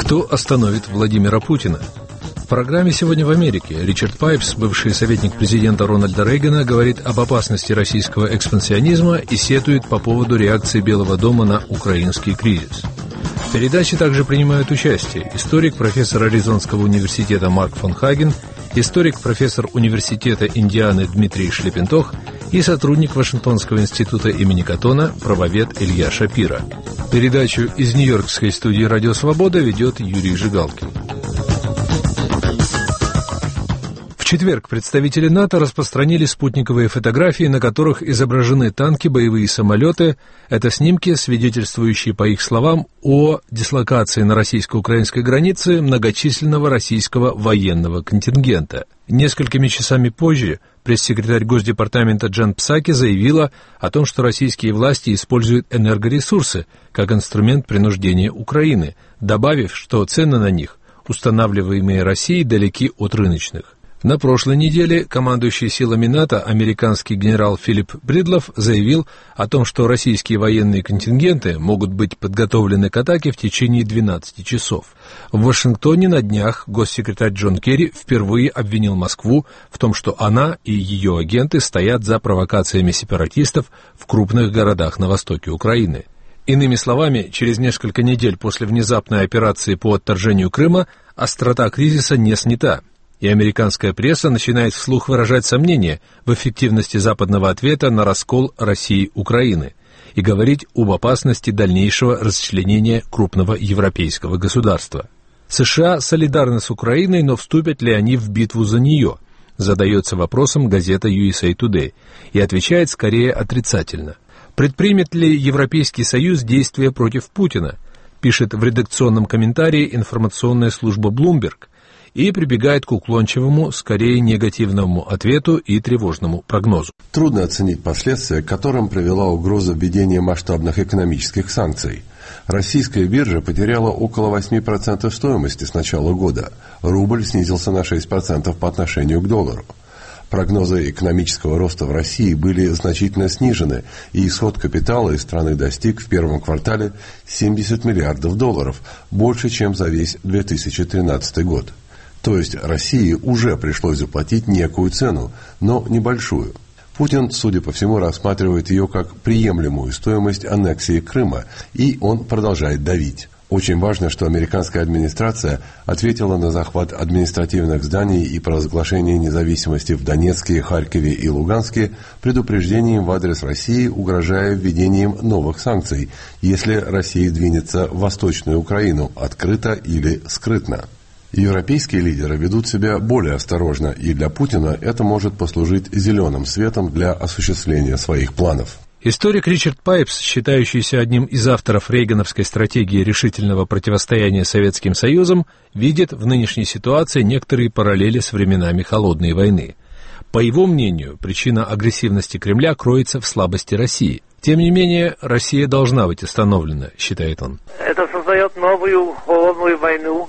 Кто остановит Владимира Путина? В программе «Сегодня в Америке» Ричард Пайпс, бывший советник президента Рональда Рейгана, говорит об опасности российского экспансионизма и сетует по поводу реакции Белого дома на украинский кризис. В передаче также принимают участие историк, профессор Аризонского университета Марк фон Хаген, историк, профессор университета Индианы Дмитрий Шлепентох и сотрудник Вашингтонского института имени Каттона, правовед Илья Шапира. Передачу из нью-йоркской студии «Радио Свобода» ведет Юрий Жигалкин. В четверг представители НАТО распространили спутниковые фотографии, на которых изображены танки, боевые самолеты. Это снимки, свидетельствующие, по их словам, о дислокации на российско-украинской границе многочисленного российского военного контингента. Несколькими часами позже пресс-секретарь Госдепартамента Джен Псаки заявила о том, что российские власти используют энергоресурсы как инструмент принуждения Украины, добавив, что цены на них, устанавливаемые Россией, далеки от рыночных. На прошлой неделе командующий силами НАТО американский генерал Филипп Бридлов заявил о том, что российские военные контингенты могут быть подготовлены к атаке в течение 12 часов. В Вашингтоне на днях госсекретарь Джон Керри впервые обвинил Москву в том, что она и ее агенты стоят за провокациями сепаратистов в крупных городах на востоке Украины. Иными словами, через несколько недель после внезапной операции по отторжению Крыма острота кризиса не снята. И американская пресса начинает вслух выражать сомнения в эффективности западного ответа на раскол России-Украины и говорить об опасности дальнейшего расчленения крупного европейского государства. США солидарны с Украиной, но вступят ли они в битву за нее? Задается вопросом газета USA Today и отвечает скорее отрицательно. Предпримет ли Европейский Союз действия против Путина? Пишет в редакционном комментарии информационная служба Bloomberg, и прибегает к уклончивому, скорее негативному ответу и тревожному прогнозу. Трудно оценить последствия, к которым привела угроза введения масштабных экономических санкций. Российская биржа потеряла около 8% стоимости с начала года. Рубль снизился на 6% по отношению к доллару. Прогнозы экономического роста в России были значительно снижены, и исход капитала из страны достиг в первом квартале 70 миллиардов долларов, больше, чем за весь 2013 год. То есть России уже пришлось заплатить некую цену, но небольшую. Путин, судя по всему, рассматривает ее как приемлемую стоимость аннексии Крыма, и он продолжает давить. Очень важно, что американская администрация ответила на захват административных зданий и провозглашение независимости в Донецке, Харькове и Луганске предупреждением в адрес России, угрожая введением новых санкций, если Россия двинется в Восточную Украину открыто или скрытно. Европейские лидеры ведут себя более осторожно, и для Путина это может послужить зеленым светом для осуществления своих планов. Историк Ричард Пайпс, считающийся одним из авторов рейгановской стратегии решительного противостояния Советским Союзом, видит в нынешней ситуации некоторые параллели с временами Холодной войны. По его мнению, причина агрессивности Кремля кроется в слабости России. Тем не менее, Россия должна быть остановлена, считает он. Это создает новую холодную войну,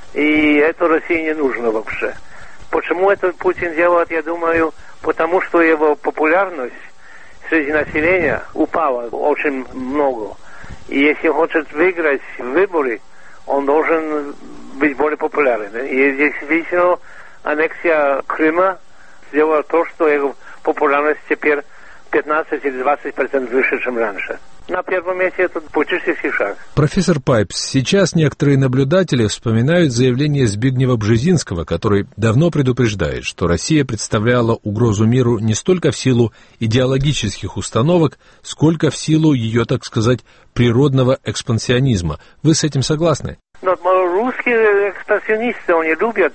и это России не нужно вообще. Почему это Путин делает, я думаю, потому что его популярность среди населения упала очень много. И если он хочет выиграть выборы, он должен быть более популярен. И действительно, аннексия Крыма сделала то, что его популярность теперь 15 или 20% выше, чем раньше. На первом месте это политический шаг. Профессор Пайпс, сейчас некоторые наблюдатели вспоминают заявление Збигнева Бжезинского, который давно предупреждает, что Россия представляла угрозу миру не столько в силу идеологических установок, сколько в силу ее, так сказать, природного экспансионизма. Вы с этим согласны? Но русские экспансионисты, они любят,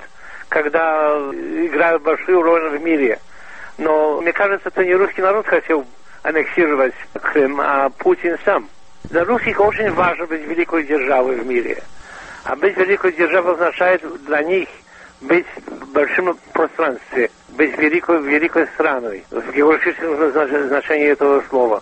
когда играют большую роль в мире. Но, мне кажется, это не русский народ хотел аннексировать Крым, а Путин сам. Для русских очень важно быть великой державой в мире. А быть великой державой означает для них быть в большом пространстве, быть великой страной, в географическом значении этого слова.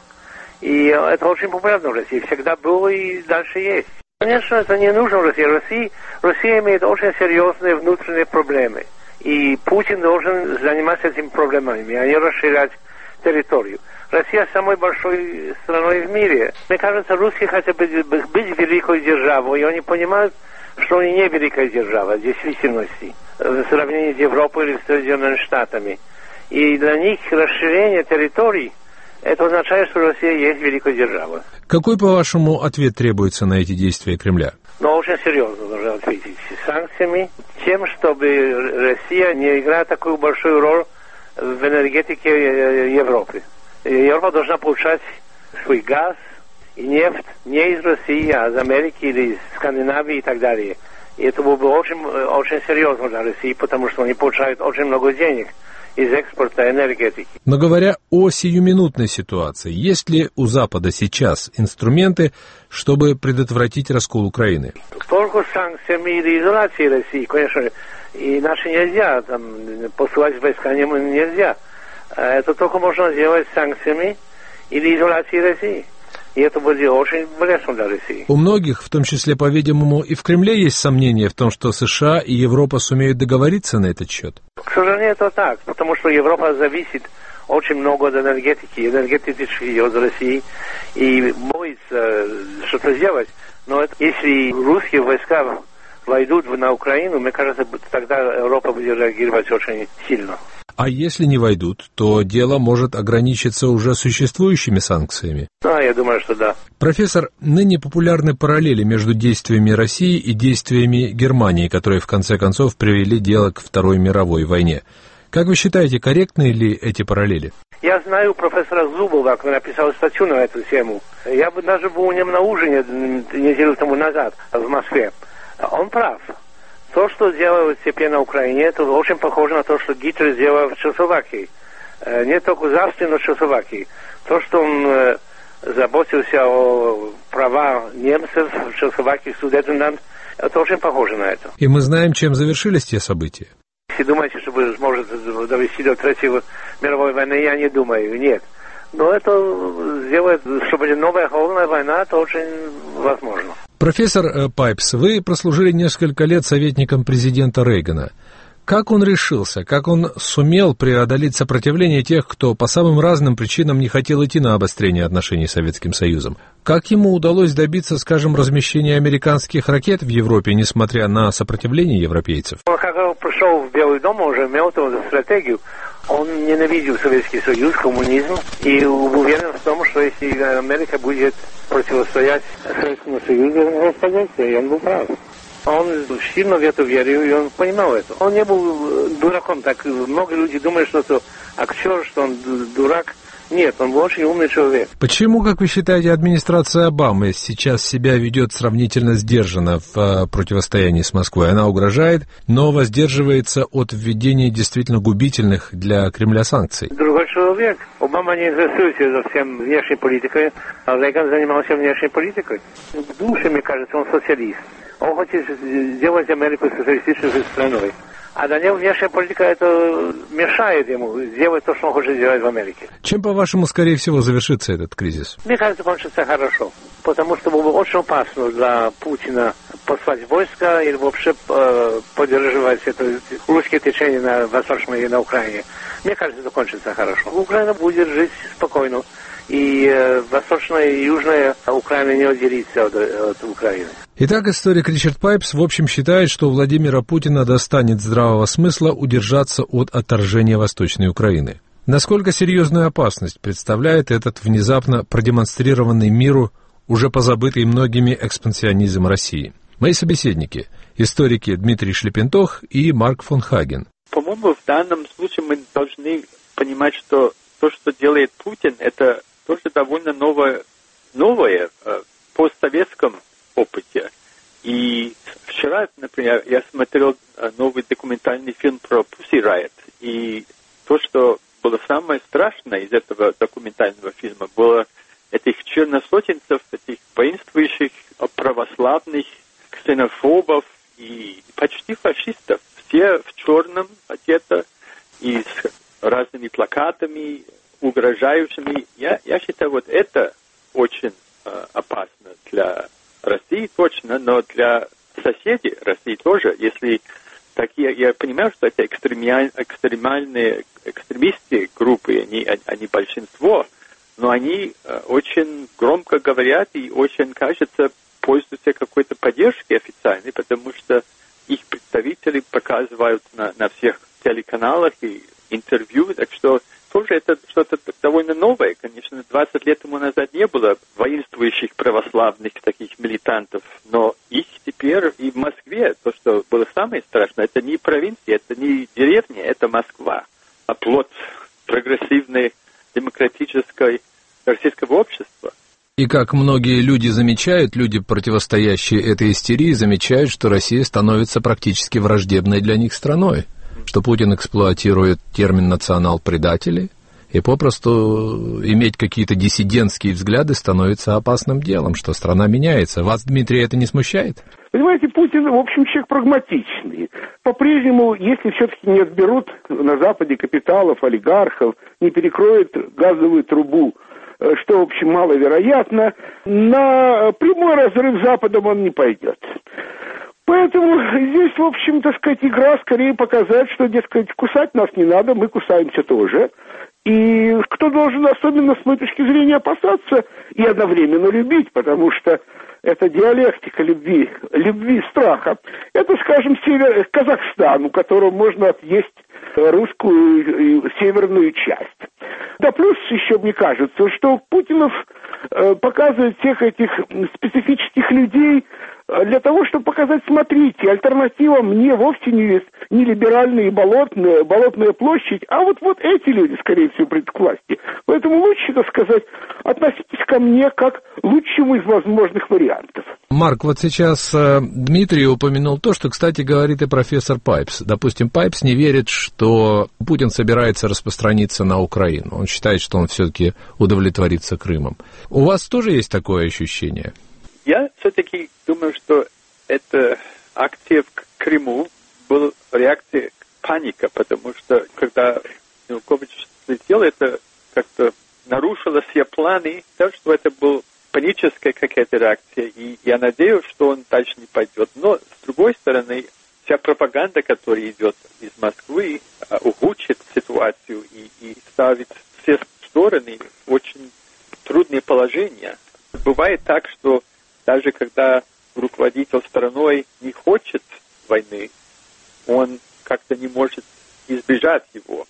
И это очень популярно в России. Всегда было и дальше есть. Конечно, это не нужно России. Россия имеет очень серьезные внутренние проблемы. И Путин должен заниматься этими проблемами, а не расширять территорию. Россия самой большой страной в мире. Мне кажется, русские хотят быть великой державой, и они понимают, что они не великая держава в действительности, в сравнении с Европой или с Соединенными Штатами. И для них расширение территорий, это означает, что Россия есть великая держава. Какой, по-вашему, ответ требуется на эти действия Кремля? Но очень серьезно должны ответить санкциями, тем, чтобы Россия не играла такую большую роль в энергетике Европы. Европа должна получать свой газ и нефть не из России, а из Америки или из Скандинавии и так далее. И это было бы очень серьезно для России, потому что они получают очень много денег из экспорта энергетики. Но говоря о сиюминутной ситуации, есть ли у Запада сейчас инструменты, чтобы предотвратить раскол Украины? Только санкциями или изоляцией России, конечно, иначе нельзя, там, посылать войска нельзя. Это только можно сделать санкциями или изоляцией России. И это будет очень полезно для России. У многих, в том числе, по-видимому, и в Кремле есть сомнения в том, что США и Европа сумеют договориться на этот счет. К сожалению, это так, потому что Европа зависит очень много от энергетики от России, и боится что-то сделать. Но если русские войска войдут на Украину, мне кажется, тогда Европа будет реагировать очень сильно. А если не войдут, то дело может ограничиться уже существующими санкциями? Да, я думаю, что да. Профессор, ныне популярны параллели между действиями России и действиями Германии, которые в конце концов привели дело к Второй мировой войне. Как вы считаете, корректны ли эти параллели? Я знаю профессора Зубова, который написал статью на эту тему. Я даже был у него на ужине неделю тому назад в Москве. Он прав. То, что делают теперь на Украине, это очень похоже на то, что Гитлер сделал в Чехословакии. Не только в Австрии, но и в Чехословакии. То, что он заботился о правах немцев в Чехословакии, Судетенланд, это очень похоже на это. И мы знаем, чем завершились те события. Если думаете, что вы сможете довести до Третьей мировой войны, я не думаю, нет. Но это сделает, чтобы новая холодная война, это очень возможно. Профессор Пайпс, вы прослужили несколько лет советником президента Рейгана. Как он решился, как он сумел преодолеть сопротивление тех, кто по самым разным причинам не хотел идти на обострение отношений с Советским Союзом? Как ему удалось добиться, скажем, размещения американских ракет в Европе, несмотря на сопротивление европейцев? Он, когда пришел в Белый дом, он уже имел эту стратегию. Он ненавидел Советский Союз, коммунизм, и уверен в том, что если Америка будет противостоять Советскому Союзу, он распадется, и он был прав. Он сильно в это верил, и он понимал это. Он не был дураком, так много людей думают, что это актер, что он дурак. Нет, он был очень умный человек. Почему, как вы считаете, администрация Обамы сейчас себя ведет сравнительно сдержанно в противостоянии с Москвой? Она угрожает, но воздерживается от введения действительно губительных для Кремля санкций. Другой человек. Обама не интересуется совсем внешней политикой, а Рейган занимался внешней политикой. В душе, мне кажется, он социалист. Он хочет сделать Америку социалистической страной. А для него внешняя политика это мешает ему сделать то, что он хочет сделать в Америке. Чем, по-вашему, скорее всего, завершится этот кризис? Мне кажется, кончится хорошо. Потому что было бы очень опасно для Путина послать войска или вообще поддерживать это русское течение на Восточной и на Украине. Мне кажется, это кончится хорошо. Украина будет жить спокойно. И Восточная и Южная Украина не отделится от Украины. Итак, историк Ричард Пайпс, в общем, считает, что у Владимира Путина достанет здравого смысла удержаться от отторжения Восточной Украины. Насколько серьезную опасность представляет этот внезапно продемонстрированный миру уже позабытый многими экспансионизм России? Мои собеседники – историки Дмитрий Шлепентох и Марк фон Хаген. По-моему, в данном случае мы должны понимать, что то, что делает Путин, это тоже довольно новое в постсоветском опыте. И вчера, например, я смотрел новый документальный фильм про Pussy Riot. И то, что было самое страшное из этого документального фильма, было этих черносотенцев, этих воинствующих православных ксенофобов и почти фашистов. Все в черном одеты и с разными плакатами, угрожающими. Я считаю, вот это очень опасно для России точно, но для соседей России тоже. Если такие, я понимаю, что это экстремальные экстремистские группы, они большинство, но они очень громко говорят и очень, кажется, пользуются отсутствие какой-то поддержки официальной, потому что их представители показывают на всех телеканалах и интервью, так что тоже это что-то довольно новое. Конечно, 20 лет тому назад не было воинствующих православных таких милитантов, но их теперь и в Москве, то, что было самое страшное, это не провинция, это не деревня, это Москва, а плод прогрессивной, демократической российского общества. И как многие люди замечают, люди, противостоящие этой истерии, замечают, что Россия становится практически враждебной для них страной, что Путин эксплуатирует термин «национал-предатели», и попросту иметь какие-то диссидентские взгляды становится опасным делом, что страна меняется. Вас, Дмитрий, это не смущает? Понимаете, Путин, в общем, человек прагматичный. По-прежнему, если все-таки не отберут на Западе капиталов, олигархов, не перекроют газовую трубу, что, в общем, маловероятно, на прямой разрыв с Западом он не пойдет. Поэтому здесь, в общем, так сказать, игра скорее показать, что, дескать, кусать нас не надо, мы кусаемся тоже. И кто должен особенно, с моей точки зрения, опасаться и одновременно любить, потому что это диалектика любви и страха. Это, скажем, Казахстан, у которого можно отъесть русскую северную часть. Да плюс еще, мне кажется, что Путинов показывает всех этих специфических людей для того, чтобы показать, смотрите, альтернатива мне вовсе не либеральная и болотная площадь, а вот эти люди, скорее всего, придут к власти. Поэтому лучше, так сказать, относитесь ко мне как к лучшему из возможных вариантов. Марк, вот сейчас Дмитрий упомянул то, что, кстати, говорит и профессор Пайпс. Допустим, Пайпс не верит, что Путин собирается распространиться на Украину. Он считает, что он все-таки удовлетворится Крымом. У вас тоже есть такое ощущение? Я все-таки думаю, что эта акция в Крыму была реакция паника, потому что когда Янукович сделал это, как-то нарушило все планы, так что это была паническая какая-то реакция, и я надеюсь, что он дальше не пойдет. Но, с другой стороны, вся пропаганда, которая идет из Москвы, ухудшит ситуацию и ставит все стороны в очень трудные положения. Бывает так, что даже когда руководитель страной не хочет войны, он как-то не может избежать его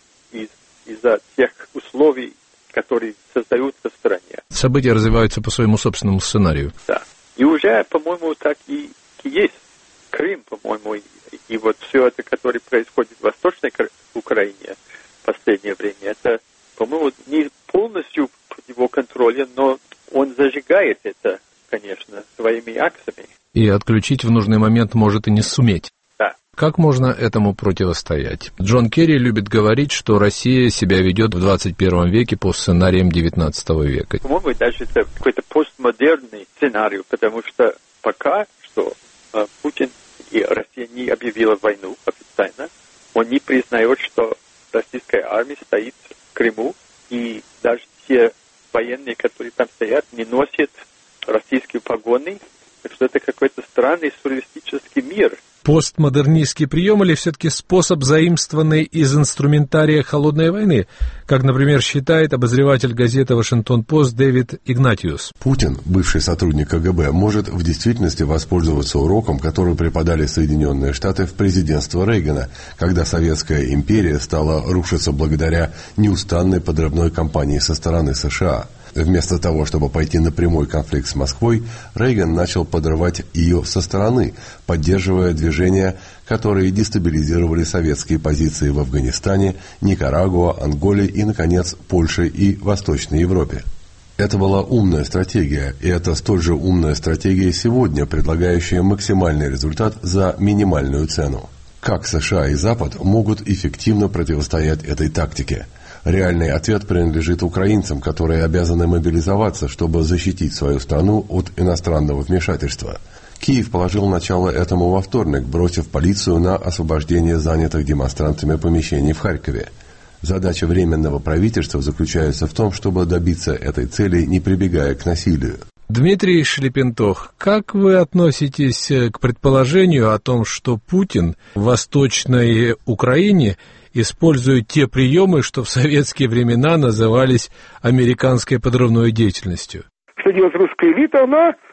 из-за тех условий, которые создаются в стране. События развиваются по своему собственному сценарию. Да. И уже, по-моему, так и есть. Крым, по-моему, и вот все это, которое происходит в Восточной Украине в последнее время, это, по-моему, не полностью под его контролем, но он зажигает это, конечно, своими акциями. И отключить в нужный момент может и не суметь. Да. Как можно этому противостоять? Джон Керри любит говорить, что Россия себя ведет в 21 веке по сценариям 19 века. По-моему, даже это какой-то постмодерный сценарий, потому что пока что Путин и Россия не объявила войну официально, он не признает, что российская армия стоит в Крыму, и даже те военные, которые там стоят, не носят российские погоны. Так что это какой-то странный сюрреалистический мир. Постмодернистский прием или все-таки способ, заимствованный из инструментария холодной войны, как, например, считает обозреватель газеты «Вашингтон-Пост» Дэвид Игнатиус. Путин, бывший сотрудник КГБ, может в действительности воспользоваться уроком, который преподали Соединенные Штаты в президентство Рейгана, когда Советская империя стала рушиться благодаря неустанной подрывной кампании со стороны США. Вместо того, чтобы пойти на прямой конфликт с Москвой, Рейган начал подрывать ее со стороны, поддерживая движения, которые дестабилизировали советские позиции в Афганистане, Никарагуа, Анголе и, наконец, Польше и Восточной Европе. Это была умная стратегия, и это столь же умная стратегия сегодня, предлагающая максимальный результат за минимальную цену. Как США и Запад могут эффективно противостоять этой тактике? Реальный ответ принадлежит украинцам, которые обязаны мобилизоваться, чтобы защитить свою страну от иностранного вмешательства. Киев положил начало этому во вторник, бросив полицию на освобождение занятых демонстрантами помещений в Харькове. Задача Временного правительства заключается в том, чтобы добиться этой цели, не прибегая к насилию. Дмитрий Шлепентох, как вы относитесь к предположению о том, что Путин в Восточной Украине используют те приемы, что в советские времена назывались американской подрывной деятельностью? Что делает русская элита? Она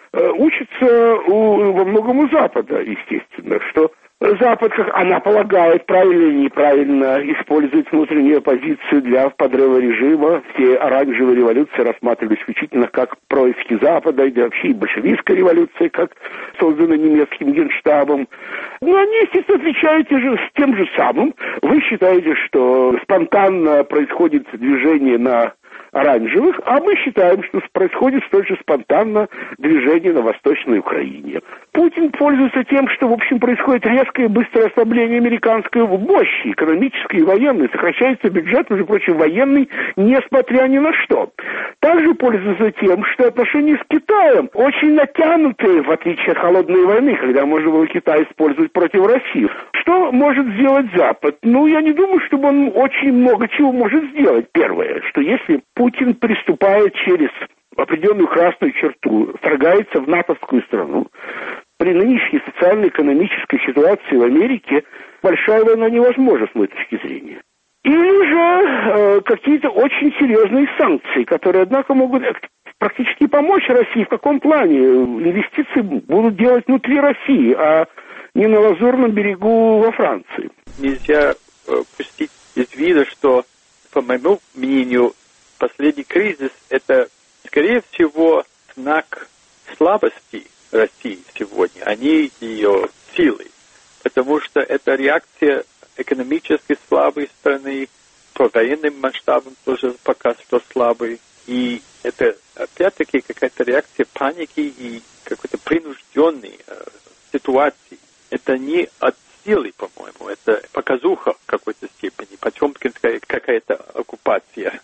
учится во многом у Запада, естественно, что Запад, как она полагает, правильно или неправильно использует внутреннюю оппозицию для подрыва режима. Все оранжевые революции рассматривались исключительно как происки Запада, и вообще и большевистская революция, как создана немецким генштабом. Но они, естественно, отвечают с тем же самым. Вы считаете, что спонтанно происходит движение на оранжевых, а мы считаем, что происходит столь же спонтанно движение на Восточной Украине. Путин пользуется тем, что, в общем, происходит резкое и быстрое ослабление американской мощи, экономической и военной. Сокращается бюджет, между прочим, военный, несмотря ни на что. Также пользуется тем, что отношения с Китаем очень натянутые, в отличие от холодной войны, когда можно было Китай использовать против России. Что может сделать Запад? Я не думаю, чтобы он очень много чего может сделать. Первое, что если Путин приступает через определенную красную черту, вторгается в натовскую страну, при нынешней социально-экономической ситуации в Америке большая война невозможна с моей точки зрения. Или же какие-то очень серьезные санкции, которые, однако, могут практически помочь России. В каком плане? Инвестиции будут делать внутри России, а не на Лазурном берегу во Франции. Нельзя пустить из вида, что, по моему мнению, последний кризис – это, скорее всего, знак слабости России сегодня, а не ее силы. Потому что это реакция экономически слабой страны, по военным масштабам тоже пока что слабый. И это, опять-таки, какая-то реакция паники и какой-то принужденной ситуации. Это не от силы, по-моему, это показуха в какой-то степени, потемкинская какая-то оккупация.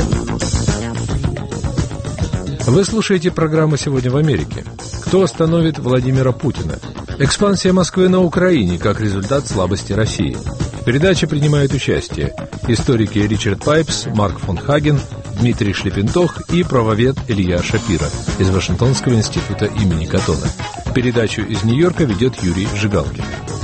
Вы слушаете программу «Сегодня в Америке». Кто остановит Владимира Путина? Экспансия Москвы на Украине как результат слабости России. В передаче принимают участие историки Ричард Пайпс, Марк фон Хаген, Дмитрий Шлепентох и правовед Илья Шапира из Вашингтонского института имени Каттона. Передачу из Нью-Йорка ведет Юрий Жигалкин.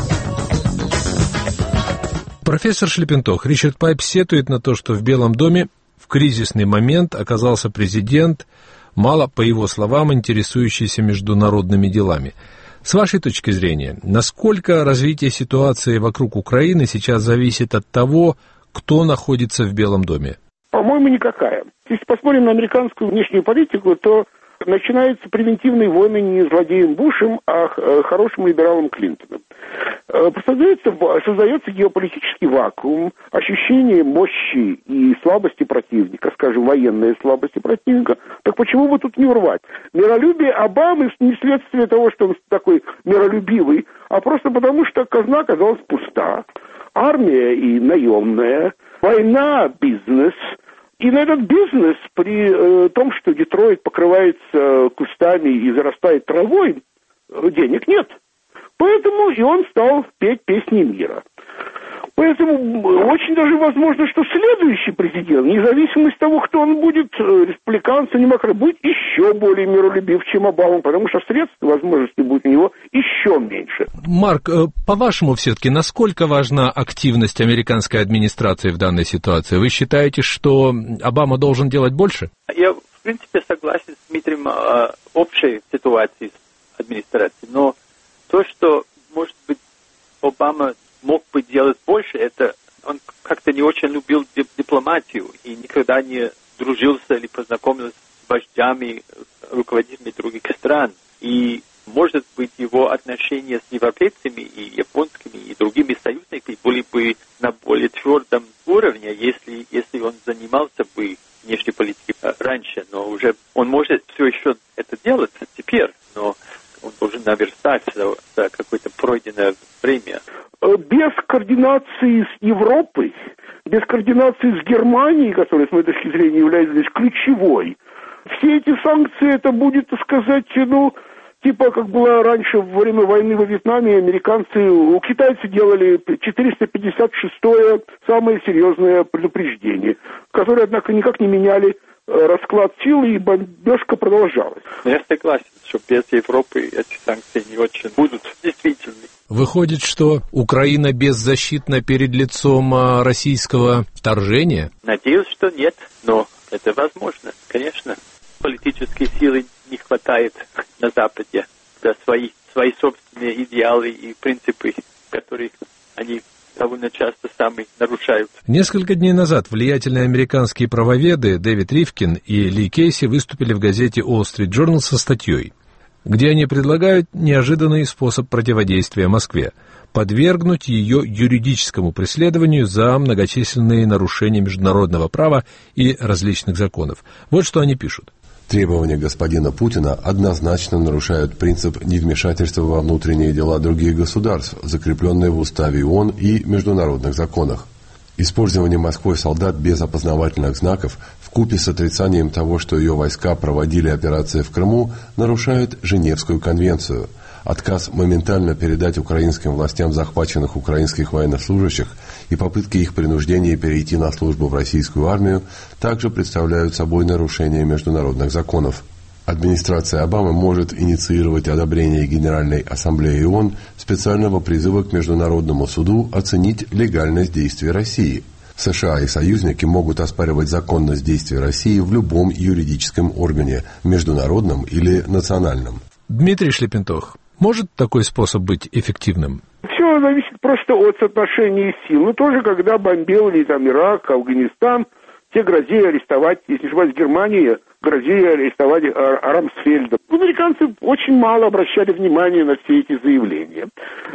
Профессор Шлепентох, Ричард Пайпс сетует на то, что в Белом доме в кризисный момент оказался президент, мало, по его словам, интересующийся международными делами. С вашей точки зрения, насколько развитие ситуации вокруг Украины сейчас зависит от того, кто находится в Белом доме? По-моему, никакая. Если посмотрим на американскую внешнюю политику, то начинаются превентивные войны не злодеем Бушем, а хорошим либералом Клинтоном. Создается геополитический вакуум, ощущение мощи и слабости противника, скажем, военной слабости противника. Так почему бы тут не урвать? Миролюбие Обамы не следствие того, что он такой миролюбивый, а просто потому, что казна оказалась пуста. Армия и наемная, война, бизнес. И на этот бизнес, при том, что Детройт покрывается кустами и зарастает травой, денег нет. Поэтому и он стал петь песни мира. Поэтому очень даже возможно, что следующий президент, независимо от того, кто он будет, республиканцем, демократ, будет еще более миролюбив, чем Обама, потому что средств, возможностей будет у него еще меньше. Марк, по-вашему, все-таки, насколько важна активность американской администрации в данной ситуации? Вы считаете, что Обама должен делать больше? Я, в принципе, согласен с Дмитрием о общей ситуации с администрацией, но то, что, может быть, Обама мог бы делать больше, это он как-то не очень любил дипломатию и никогда не дружился или познакомился с вождями, руководителями других стран. И, может быть, его отношения с европейцами и японскими и другими союзниками были бы на более твердом уровне, если он занимался бы внешней политикой раньше. Но уже он может все еще это делать теперь, но он должен наверстать за какое-то пройденное время. Без координации с Европой, без координации с Германией, которая, с моей точки зрения, является здесь ключевой, все эти санкции, это будет, так сказать, типа как было раньше во время войны во Вьетнаме, у китайцев делали 456-е самое серьезное предупреждение, которое, однако, никак не меняли расклад сил, и бомбежка продолжалась. Я согласен, что без Европы эти санкции не очень будут действительны. Выходит, что Украина беззащитна перед лицом российского вторжения? Надеюсь, что нет, но это возможно, конечно. Политической силы не хватает на Западе, да, свои собственные идеалы и принципы, которые они довольно часто сами нарушают. Несколько дней назад влиятельные американские правоведы Дэвид Ривкин и Ли Кейси выступили в газете Wall Street Journal со статьей, где они предлагают неожиданный способ противодействия Москве – подвергнуть ее юридическому преследованию за многочисленные нарушения международного права и различных законов. Вот что они пишут. Требования господина Путина однозначно нарушают принцип невмешательства во внутренние дела других государств, закрепленные в Уставе ООН и международных законах. Использование Москвой солдат без опознавательных знаков вкупе с отрицанием того, что ее войска проводили операции в Крыму, нарушают Женевскую конвенцию. Отказ моментально передать украинским властям захваченных украинских военнослужащих и попытки их принуждения перейти на службу в российскую армию также представляют собой нарушение международных законов. Администрация Обамы может инициировать одобрение Генеральной Ассамблеи ООН специального призыва к Международному суду оценить легальность действий России. США и союзники могут оспаривать законность действий России в любом юридическом органе, международном или национальном. Дмитрий Шлепентох, может такой способ быть эффективным? Все зависит просто от соотношения сил. Тоже когда бомбили там Ирак, Афганистан, те грозили арестовать, если не ошибаюсь, Германия грозили арестовать Рамсфельда. Американцы очень мало обращали внимания на все эти заявления.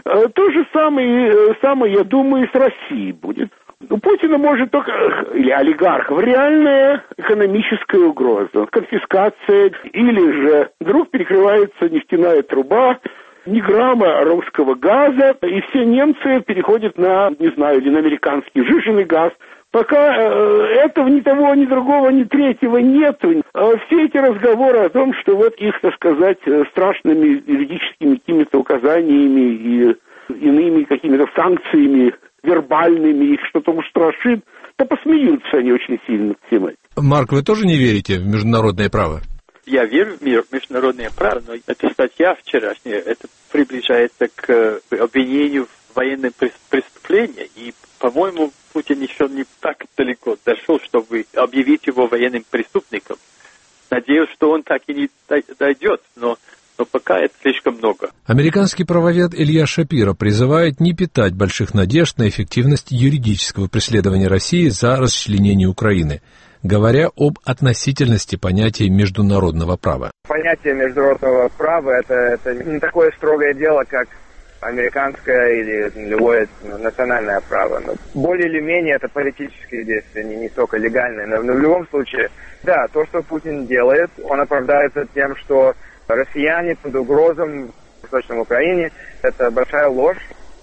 То же самое, я думаю, и с Россией будет. У Путина может только, или олигархов, реальная экономическая угроза, конфискация, или же вдруг перекрывается нефтяная труба, ни грамма русского газа, и все немцы переходят на, не знаю, или на американский жиженый газ. Пока этого ни того, ни другого, ни третьего нет. Все эти разговоры о том, что вот их, так сказать, страшными юридическими какими-то указаниями и иными какими-то санкциями вербальными, их что-то устрашит, да посмеются они очень сильно всем этим. Марк, вы тоже не верите в международное право? Я верю в международное право, но эта статья вчерашняя, это приближается к обвинению в военном преступлении, и, по-моему, Путин еще не так далеко дошел, чтобы объявить его военным преступником. Надеюсь, что он так и не дойдет, но пока это слишком много. Американский правовед Илья Шапиро призывает не питать больших надежд на эффективность юридического преследования России за расчленение Украины, говоря об относительности понятия международного права. Понятие международного права это не такое строгое дело, как американское или любое национальное право. Но более или менее это политические действия, не столько легальные. Но в любом случае, да, то, что Путин делает, он оправдается тем, что россияне под угрозом в Восточной Украине. Это большая ложь.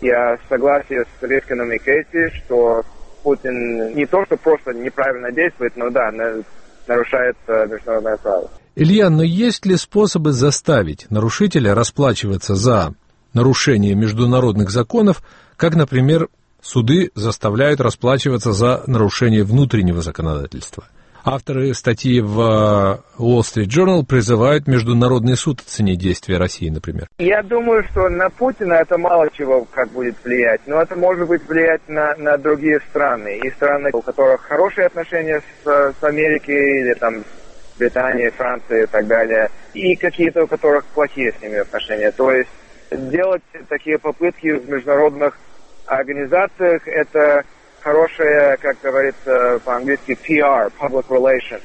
Я согласен с Ривкиным и Кейси, что Путин не то, что просто неправильно действует, но да, нарушает международное право. Илья, но есть ли способы заставить нарушителя расплачиваться за нарушение международных законов, как, например, суды заставляют расплачиваться за нарушение внутреннего законодательства? Авторы статьи в Wall Street Journal призывают Международный суд оценить действия России, например. Я думаю, что на Путина это мало чего как будет влиять, но это может быть влиять на другие страны. И страны, у которых хорошие отношения с Америкой или там Британией, Францией и так далее, и какие-то, у которых плохие с ними отношения. То есть делать такие попытки в международных организациях, это хорошая, как говорится по-английски, PR, public relations,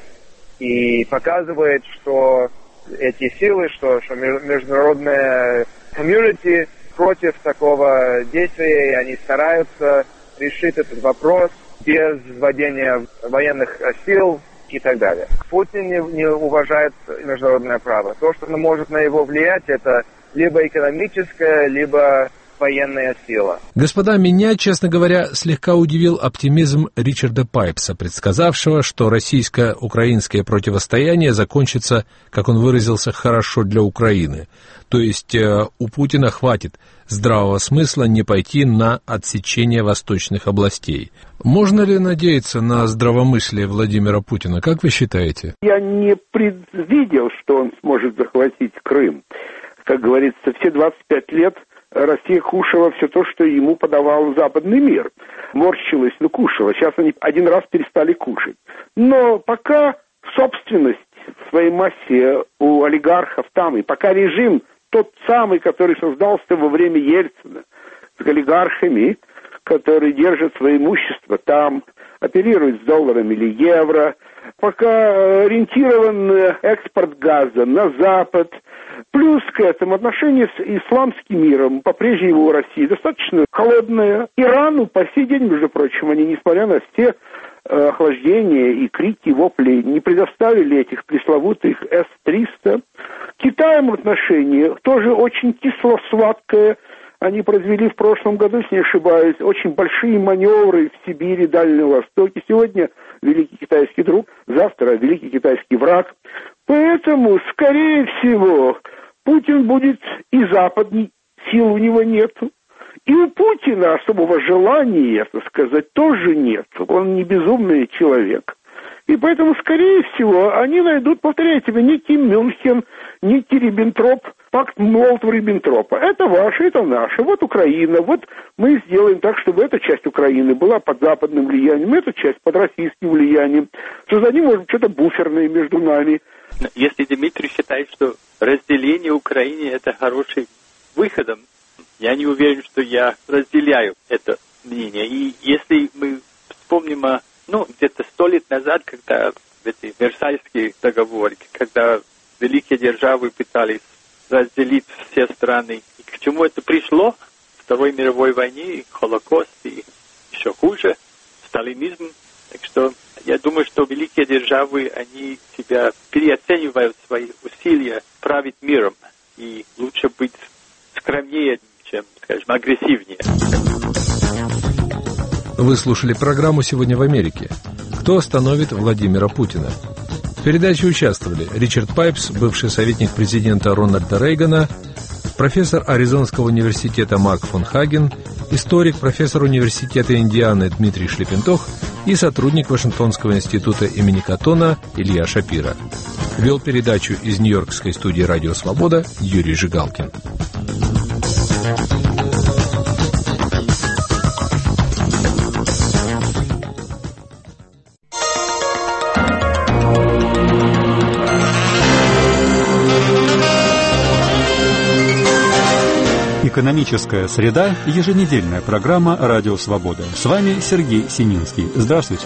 и показывает, что эти силы, что международная комьюнити против такого действия, и они стараются решить этот вопрос без введения военных сил и так далее. Путин не уважает международное право. То, что может на него влиять, это либо экономическое, либо военная сила. Господа, меня, честно говоря, слегка удивил оптимизм Ричарда Пайпса, предсказавшего, что российско-украинское противостояние закончится, как он выразился, хорошо для Украины. То есть у Путина хватит здравого смысла не пойти на отсечение восточных областей. Можно ли надеяться на здравомыслие Владимира Путина? Как вы считаете? Я не предвидел, что он сможет захватить Крым. Как говорится, все 25 лет Россия кушала все то, что ему подавал западный мир. Морщилась, но кушала. Сейчас они один раз перестали кушать. Но пока собственность в своей массе у олигархов там. И пока режим тот самый, который создался во время Ельцина, с олигархами, которые держат свое имущество там, оперируют с долларами или евро, пока ориентирован экспорт газа на Запад, плюс к этому отношения с исламским миром, по-прежнему у России достаточно холодное. Ирану по сей день, между прочим, они, несмотря на все охлаждения и крики, и вопли, не предоставили этих пресловутых С-300. Китаем отношения тоже очень кисло-сладкое. Они произвели в прошлом году, если не ошибаюсь, очень большие маневры в Сибири, Дальнем Востоке. Сегодня великий китайский друг, завтра великий китайский враг. Поэтому, скорее всего, Путин будет и западный, сил у него нету. И у Путина особого желания, так сказать, тоже нет. Он не безумный человек. И поэтому, скорее всего, они найдут, повторяю тебе, некий Мюнхен, некий Риббентроп, пакт Молотова-Риббентропа. Это ваше, это наше. Вот Украина. Вот мы сделаем так, чтобы эта часть Украины была под западным влиянием, эта часть под российским влиянием. Создадим, может, что-то буферное между нами. Если Дмитрий считает, что разделение Украины – это хорошим выходом, я не уверен, что я разделяю это мнение. И если мы вспомним, где-то 100 лет назад, когда эти Версальские договоры, когда великие державы пытались разделить все страны, и к чему это пришло? Второй мировой войне, Холокост и еще хуже, сталинизм. Так что я думаю, что великие державы, они себя переоценивают свои усилия править миром. И лучше быть скромнее, чем, скажем, агрессивнее. Вы слушали программу «Сегодня в Америке». Кто остановит Владимира Путина? В передаче участвовали Ричард Пайпс, бывший советник президента Рональда Рейгана, профессор Аризонского университета Марк фон Хаген, историк, профессор университета Индианы Дмитрий Шлепентох и сотрудник Вашингтонского института имени Каттона Илья Шапира. Вел передачу из Нью-Йоркской студии «Радио Свобода» Юрий Жигалкин. Экономическая среда. Еженедельная программа «Радио Свобода». С вами Сергей Сининский. Здравствуйте.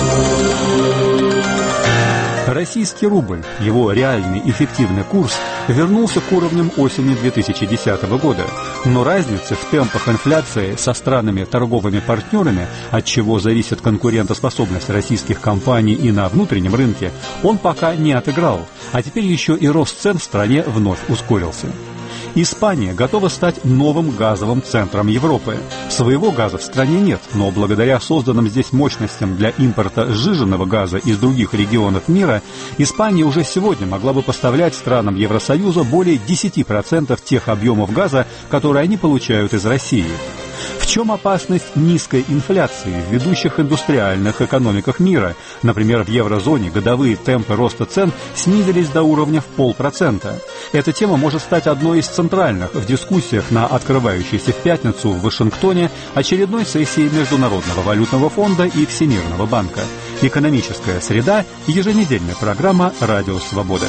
Российский рубль, его реальный эффективный курс, вернулся к уровням осени 2010 года. Но разницы в темпах инфляции со странами торговыми партнерами, от чего зависит конкурентоспособность российских компаний и на внутреннем рынке, он пока не отыграл. А теперь еще и рост цен в стране вновь ускорился. Испания готова стать новым газовым центром Европы. Своего газа в стране нет, но благодаря созданным здесь мощностям для импорта сжиженного газа из других регионов мира, Испания уже сегодня могла бы поставлять странам Евросоюза более 10% тех объемов газа, которые они получают из России. В чем опасность низкой инфляции в ведущих индустриальных экономиках мира? Например, в еврозоне годовые темпы роста цен снизились до уровня в 0,5%. Эта тема может стать одной из центральных в дискуссиях на открывающейся в пятницу в Вашингтоне очередной сессии Международного валютного фонда и Всемирного банка. Экономическая среда. Еженедельная программа «Радио Свобода».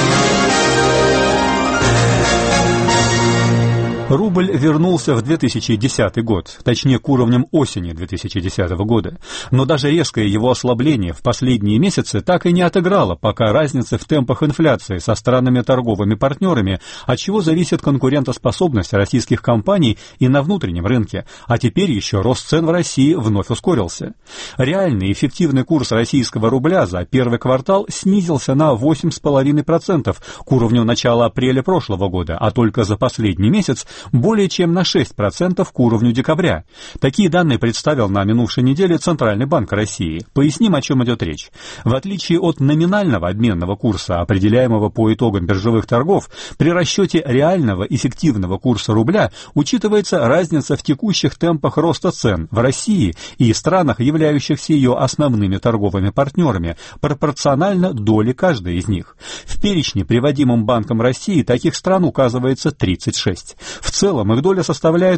Рубль вернулся в 2010 год, точнее к уровням осени 2010 года. Но даже резкое его ослабление в последние месяцы так и не отыграло пока разницы в темпах инфляции со странами торговыми партнерами, от чего зависит конкурентоспособность российских компаний и на внутреннем рынке. А теперь еще рост цен в России вновь ускорился. Реальный эффективный курс российского рубля за первый квартал снизился на 8,5% к уровню начала апреля прошлого года, а только за последний месяц более чем на 6% к уровню декабря. Такие данные представил на минувшей неделе Центральный банк России. Поясним, о чем идет речь. В отличие от номинального обменного курса, определяемого по итогам биржевых торгов, при расчете реального эффективного курса рубля учитывается разница в текущих темпах роста цен в России и странах, являющихся ее основными торговыми партнерами, пропорционально доле каждой из них. В перечне, приводимом Банком России, таких стран указывается 36. В целом их доля составляет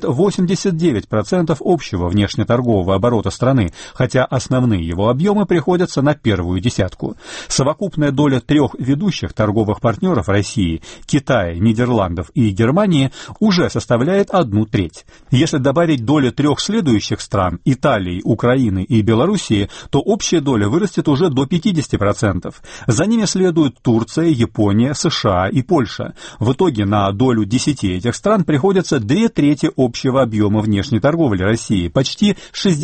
89% общего внешнеторгового оборота страны, хотя основные его объемы приходятся на первую десятку. Совокупная доля трех ведущих торговых партнеров России – Китая, Нидерландов и Германии – уже составляет 1/3. Если добавить доли трех следующих стран – Италии, Украины и Белоруссии, то общая доля вырастет уже до 50%. За ними следуют Турция, Япония, США и Польша. В итоге на долю 10 этих стран приходится 2/3 общего объема внешней торговли России, почти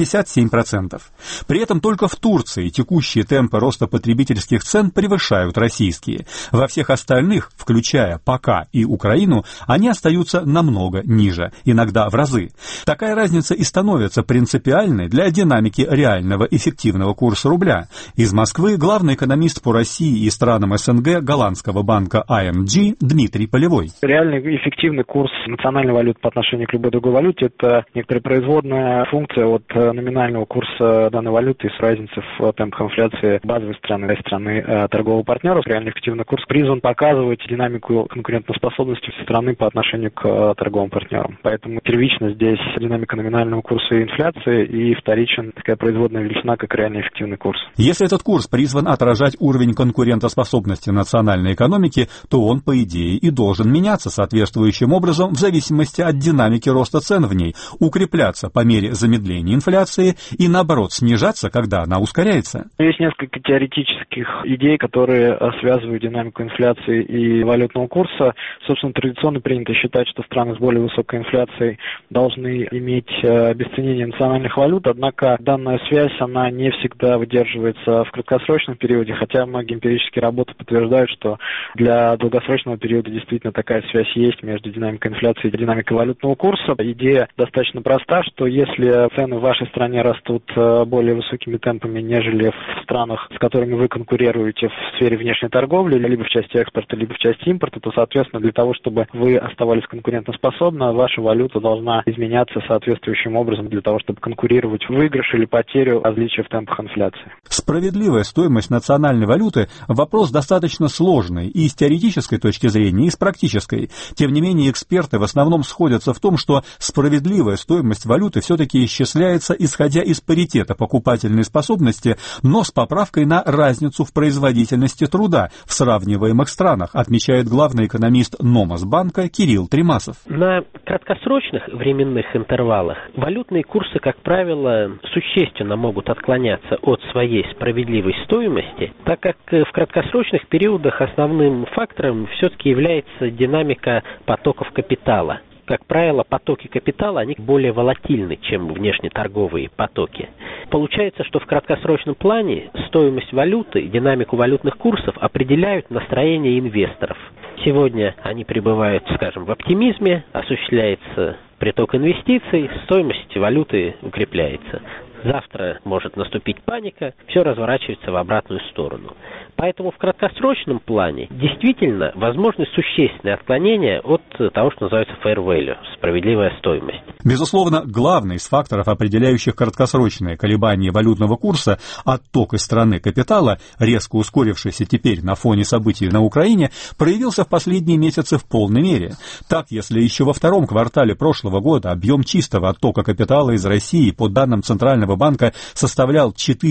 67%. При этом только в Турции текущие темпы роста потребительских цен превышают российские. Во всех остальных, включая пока и Украину, они остаются намного ниже, иногда в разы. Такая разница и становится принципиальной для динамики реального эффективного курса рубля. Из Москвы главный экономист по России и странам СНГ голландского банка ING Дмитрий Полевой. Реальный эффективный курс национальной валюты по отношению к любой другой валюте – это некоторая производная функция от номинального курса данной валюты с разницей в темпах инфляции базовой страны торгового партнера. Реальный эффективный курс призван показывать динамику конкурентоспособности страны по отношению к торговым партнерам. Поэтому первично здесь динамика номинального курса и инфляции, и вторичен такая производная величина, как реальный эффективный курс. Если этот курс призван отражать уровень конкурентоспособности национальной экономики, то он, по идее, и должен меняться соответствующим образом в зависимости от динамики роста цен в ней, укрепляться по мере замедления инфляции и, наоборот, снижаться, когда она ускоряется. Есть несколько теоретических идей, которые связывают динамику инфляции и валютного курса. Собственно, традиционно принято считать, что страны с более высокой инфляцией должны иметь обесценение национальных валют, однако данная связь, она не всегда выдерживается в краткосрочном периоде, хотя многие эмпирические работы подтверждают, что для долгосрочного периода действительно такая связь есть между динамикой инфляции и динамикой валютного курса. Идея достаточно проста, что если цены в вашей стране растут более высокими темпами, нежели в странах, с которыми вы конкурируете в сфере внешней торговли, либо в части экспорта, либо в части импорта, то, соответственно, для того, чтобы вы оставались конкурентоспособны, ваша валюта должна изменяться соответствующим образом для того, чтобы конкурировать в выигрыш или потерю различия в темпах инфляции. Справедливая стоимость национальной валюты – вопрос достаточно сложный и с теоретической точки зрения, и с практической. Тем не менее, эксперты в основном сходятся в том, что справедливая стоимость валюты все-таки исчисляется, исходя из паритета покупательной способности, но с поправкой на разницу в производительности труда в сравниваемых странах, отмечает главный экономист Номасбанка Кирилл Тримасов. На краткосрочных временных интервалах валютные курсы, как правило, существенно могут отклоняться от своей справедливой стоимости, так как в краткосрочных периодах основным фактором все-таки является динамика потоков капитала. Как правило, потоки капитала, они более волатильны, чем внешнеторговые потоки. Получается, что в краткосрочном плане стоимость валюты, динамику валютных курсов определяют настроения инвесторов. Сегодня они пребывают, скажем, в оптимизме, осуществляется приток инвестиций, стоимость валюты укрепляется. Завтра может наступить паника, все разворачивается в обратную сторону. Поэтому в краткосрочном плане действительно возможны существенные отклонения от того, что называется fair value, справедливая стоимость. Безусловно, главный из факторов, определяющих краткосрочные колебания валютного курса, отток из страны капитала, резко ускорившийся теперь на фоне событий на Украине, проявился в последние месяцы в полной мере. Так, если еще во втором квартале прошлого года объем чистого оттока капитала из России по данным Центрального банка составлял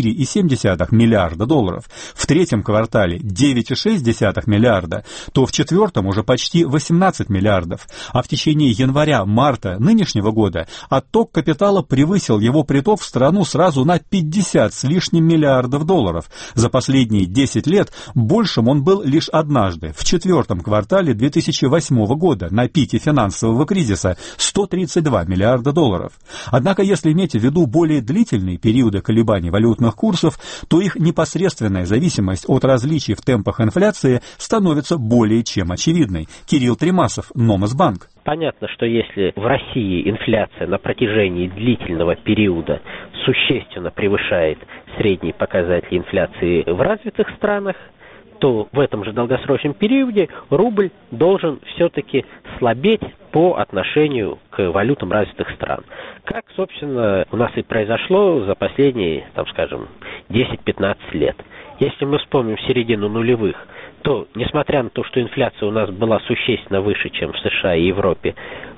$4,7 миллиарда, в третьем квартале 9,6 миллиарда, то в четвертом уже почти 18 миллиардов, а в течение января-марта нынешнего года отток капитала превысил его приток в страну сразу на 50 с лишним миллиардов долларов. За последние 10 лет большим он был лишь однажды, в четвертом квартале 2008 года, на пике финансового кризиса, 132 миллиарда долларов. Однако, если иметь в виду более длительные периоды колебаний валютных курсов, то их непосредственная зависимость от различий в темпах инфляции становится более чем очевидной. Кирилл Тримасов, Номасбанк. Понятно, что если в России инфляция на протяжении длительного периода существенно превышает средние показатели инфляции в развитых странах, то в этом же долгосрочном периоде рубль должен все-таки слабеть по отношению к валютам развитых стран. Как, собственно, у нас и произошло за последние, 10-15 лет. Если мы вспомним середину нулевых, то, несмотря на то, что инфляция у нас была существенно выше, чем в США и Европе,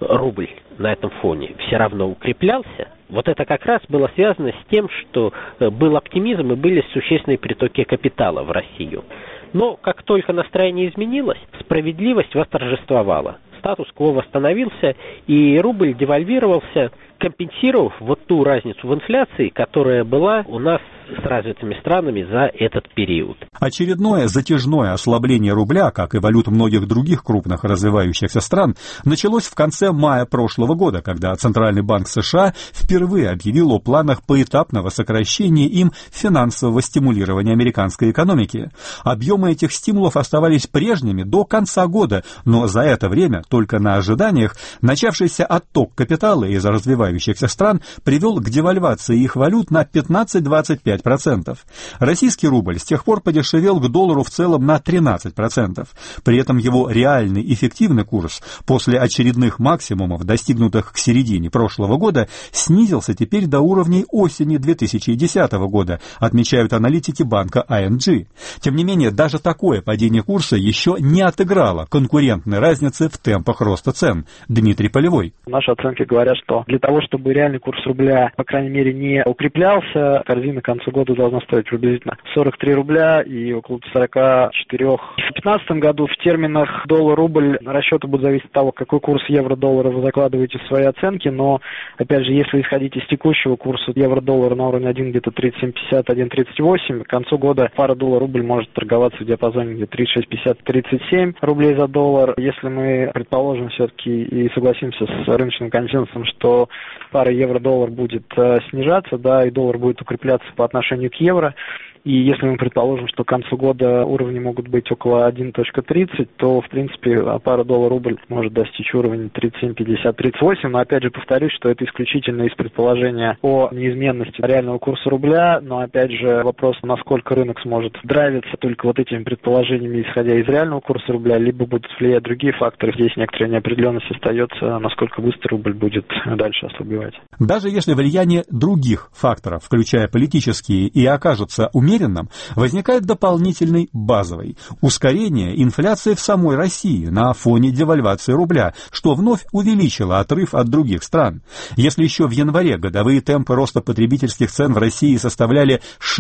рубль на этом фоне все равно укреплялся, вот это как раз было связано с тем, что был оптимизм и были существенные притоки капитала в Россию. Но как только настроение изменилось, справедливость восторжествовала. Статус-кво восстановился, и рубль девальвировался, компенсировав вот ту разницу в инфляции, которая была у нас с развитыми странами за этот период. Очередное затяжное ослабление рубля, как и валют многих других крупных развивающихся стран, началось в конце мая прошлого года, когда Центральный банк США впервые объявил о планах поэтапного сокращения им финансового стимулирования американской экономики. Объемы этих стимулов оставались прежними до конца года, но за это время, только на ожиданиях, начавшийся отток капитала из развивающихся стран привел к девальвации их валют на 15-25%. Российский рубль с тех пор подешевел к доллару в целом на 13%. При этом его реальный эффективный курс после очередных максимумов, достигнутых к середине прошлого года, снизился теперь до уровней осени 2010 года, отмечают аналитики банка ING. Тем не менее, даже такое падение курса еще не отыграло конкурентной разницы в темпах роста цен. Дмитрий Полевой. Наши оценки говорят, что для того, чтобы реальный курс рубля, по крайней мере, не укреплялся, корзина к концу года должна стоить приблизительно 43 рубля и около 44. В 2015 году в терминах доллар-рубль расчеты будут зависеть от того, какой курс евро-доллара вы закладываете в свои оценки, но, опять же, если исходить из текущего курса евро-доллара на уровне 1 где-то 37,50, 1,38, к концу года пара доллар-рубль может торговаться в диапазоне где-то 36,50-37 рублей за доллар. Если мы предположим все-таки и согласимся с рыночным консенсусом, что пара евро-доллар будет снижаться, да, и доллар будет укрепляться по отношению к евро, и если мы предположим, что к концу года уровни могут быть около 1.30, то, в принципе, пара доллар-рубль может достичь уровня 37,50-38. Но, опять же, повторюсь, что это исключительно из предположения о неизменности реального курса рубля. Но, опять же, вопрос, насколько рынок сможет драйвиться только вот этими предположениями, исходя из реального курса рубля, либо будут влиять другие факторы. Здесь некоторая неопределенность остается, насколько быстро рубль будет дальше ослабевать. Даже если влияние других факторов, включая политические, и окажутся умеренным, возникает дополнительный базовый – ускорение инфляции в самой России на фоне девальвации рубля, что вновь увеличило отрыв от других стран. Если еще в январе годовые темпы роста потребительских цен в России составляли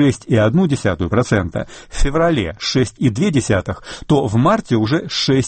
6,1%, в феврале 6,2%, то в марте уже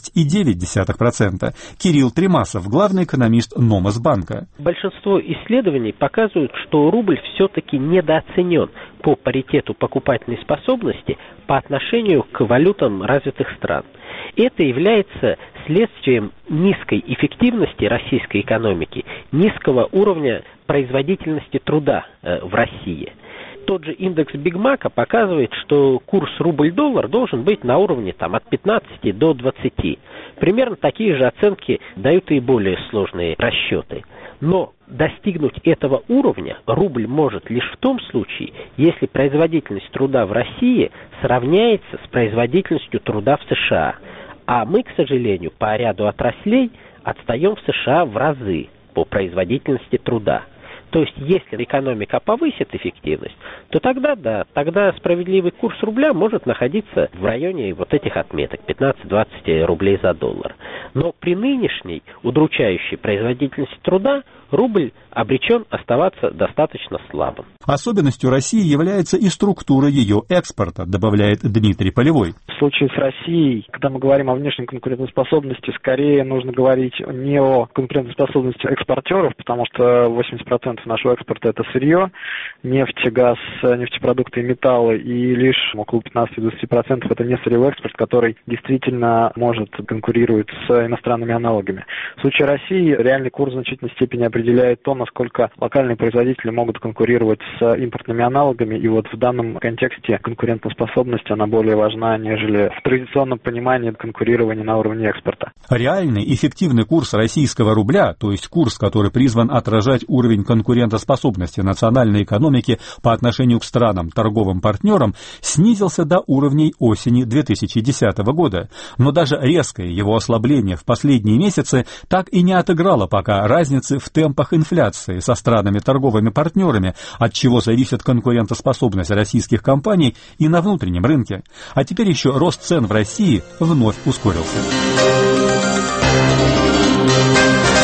6,9%. Кирилл Тремасов, главный экономист Номасбанка. Большинство исследований показывают, что рубль все-таки недооценен по паритету покупательной способности по отношению к валютам развитых стран. Это является следствием низкой эффективности российской экономики, низкого уровня производительности труда в России. Тот же индекс Бигмака показывает, что курс рубль-доллар должен быть на уровне от 15 до 20. Примерно такие же оценки дают и более сложные расчеты. Но достигнуть этого уровня рубль может лишь в том случае, если производительность труда в России сравняется с производительностью труда в США. А мы, к сожалению, по ряду отраслей отстаем в США в разы по производительности труда. То есть, если экономика повысит эффективность, то тогда справедливый курс рубля может находиться в районе вот этих отметок 15-20 рублей за доллар. Но при нынешней удручающей производительности труда рубль обречен оставаться достаточно слабым. Особенностью России является и структура ее экспорта, добавляет Дмитрий Полевой. В случае с Россией, когда мы говорим о внешней конкурентоспособности, скорее нужно говорить не о конкурентоспособности экспортеров, потому что 80% нашего экспорта – это сырье, нефть, газ, нефтепродукты и металлы, и лишь около 15-20% – это не сырьевой экспорт, который действительно может конкурировать с иностранными аналогами. В случае России реальный курс в значительной степени определяет то, насколько локальные производители могут конкурировать с импортными аналогами, и вот в данном контексте конкурентоспособность, она более важна, нежели в традиционном понимании конкурирования на уровне экспорта. Реальный эффективный курс российского рубля, то есть курс, который призван отражать уровень конкурентоспособности национальной экономики по отношению к странам, торговым партнерам, снизился до уровней осени 2010 года. Но даже резкое его ослабление в последние месяцы так и не отыграло пока разницы в темпах инфляции со странами-торговыми партнерами, от чего зависит конкурентоспособность российских компаний и на внутреннем рынке. А теперь еще рост цен в России вновь ускорился.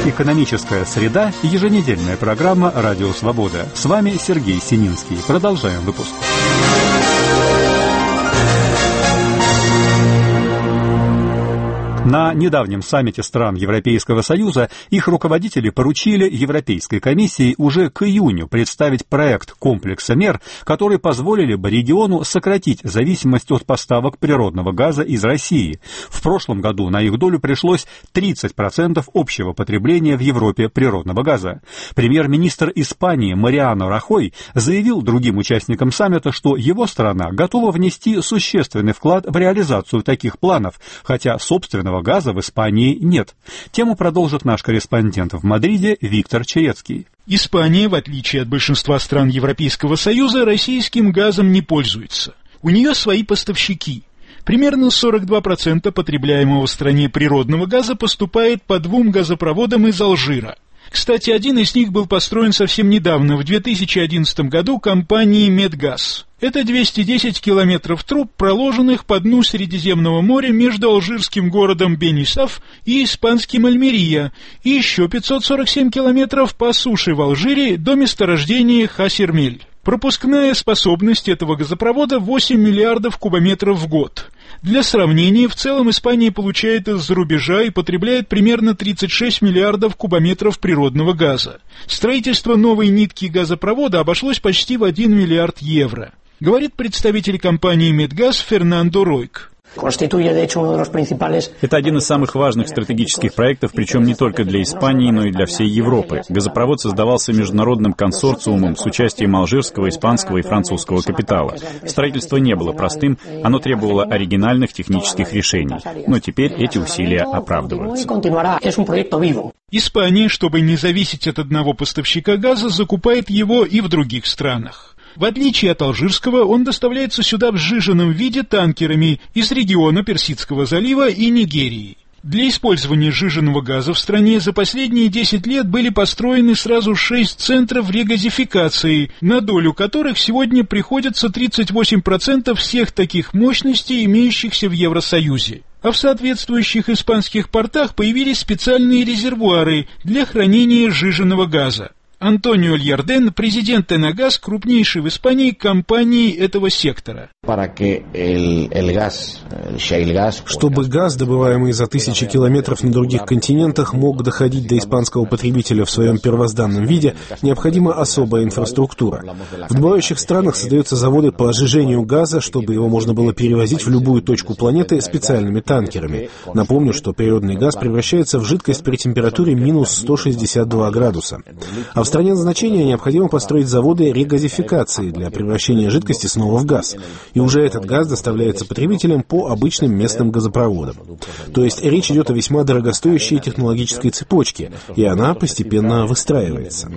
Экономическая среда – еженедельная программа «Радио Свобода». С вами Сергей Сининский. Продолжаем выпуск. На недавнем саммите стран Европейского Союза их руководители поручили Европейской комиссии уже к июню представить проект комплекса мер, которые позволили бы региону сократить зависимость от поставок природного газа из России. В прошлом году на их долю пришлось 30% общего потребления в Европе природного газа. Премьер-министр Испании Мариано Рахой заявил другим участникам саммита, что его страна готова внести существенный вклад в реализацию таких планов, хотя собственного газа в Испании нет. Тему продолжит наш корреспондент в Мадриде Виктор Черецкий. Испания, в отличие от большинства стран Европейского Союза, российским газом не пользуется. У нее свои поставщики. Примерно 42% потребляемого в стране природного газа поступает по двум газопроводам из Алжира. Кстати, один из них был построен совсем недавно, в 2011 году, компанией «Медгаз». Это 210 километров труб, проложенных по дну Средиземного моря между алжирским городом Бенисаф и испанским Альмерия, и еще 547 километров по суше в Алжире до месторождения Хасермель. Пропускная способность этого газопровода 8 миллиардов кубометров в год. Для сравнения, в целом Испания получает из-за рубежа и потребляет примерно 36 миллиардов кубометров природного газа. Строительство новой нитки газопровода обошлось почти в 1 миллиард евро, говорит представитель компании «Медгаз» Фернандо Ройк. Это один из самых важных стратегических проектов, причем не только для Испании, но и для всей Европы. Газопровод создавался международным консорциумом с участием алжирского, испанского и французского капитала. Строительство не было простым, оно требовало оригинальных технических решений. Но теперь эти усилия оправдываются. Испания, чтобы не зависеть от одного поставщика газа, закупает его и в других странах. В отличие от алжирского, он доставляется сюда в сжиженном виде танкерами из региона Персидского залива и Нигерии. Для использования сжиженного газа в стране за последние 10 лет были построены сразу 6 центров регазификации, на долю которых сегодня приходится 38% всех таких мощностей, имеющихся в Евросоюзе. А в соответствующих испанских портах появились специальные резервуары для хранения сжиженного газа. Антонио Льярден, президент Энагаз, крупнейшей в Испании компании этого сектора. Чтобы газ, добываемый за тысячи километров на других континентах, мог доходить до испанского потребителя в своем первозданном виде, необходима особая инфраструктура. В добывающих странах создаются заводы по сжижению газа, чтобы его можно было перевозить в любую точку планеты специальными танкерами. Напомню, что природный газ превращается в жидкость при температуре минус 162 градуса. А в стране назначения необходимо построить заводы регазификации для превращения жидкости снова в газ. И уже этот газ доставляется потребителям по обычным местным газопроводам. То есть речь идет о весьма дорогостоящей технологической цепочке, и она постепенно выстраивается.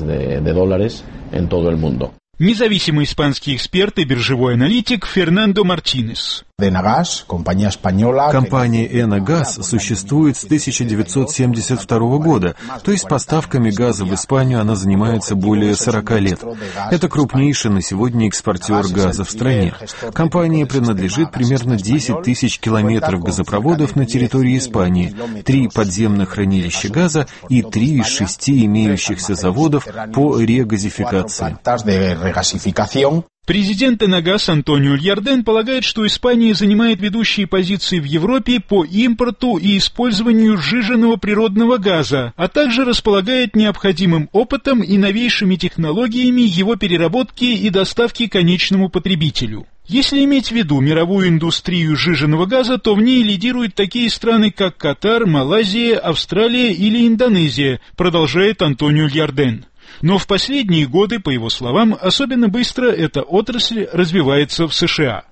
Независимый испанский эксперт и биржевой аналитик Фернандо Мартинес. Компания «Энагаз» существует с 1972 года, то есть поставками газа в Испанию она занимается более 40 лет. Это крупнейший на сегодня экспортер газа в стране. Компании принадлежит примерно 10 тысяч километров газопроводов на территории Испании, 3 подземных хранилища газа и 3 из 6 имеющихся заводов по регазификации. Президент Энагаз Антонио Льярден полагает, что Испания занимает ведущие позиции в Европе по импорту и использованию сжиженного природного газа, а также располагает необходимым опытом и новейшими технологиями его переработки и доставки конечному потребителю. Если иметь в виду мировую индустрию сжиженного газа, то в ней лидируют такие страны, как Катар, Малайзия, Австралия или Индонезия, продолжает Антонио Льярден. Но в последние годы, по его словам, особенно быстро эта отрасль развивается в США.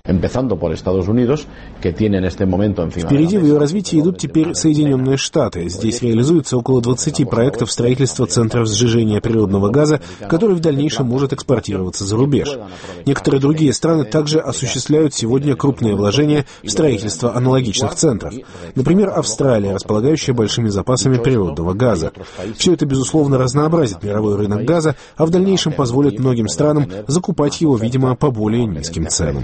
Впереди в ее развитии идут теперь Соединенные Штаты. Здесь реализуется около 20 проектов строительства центров сжижения природного газа, который в дальнейшем может экспортироваться за рубеж. Некоторые другие страны также осуществляют сегодня крупные вложения в строительство аналогичных центров. Например, Австралия, располагающая большими запасами природного газа. Все это, безусловно, разнообразит мировой рынок рынок газа, а в дальнейшем позволит многим странам закупать его, видимо, по более низким ценам.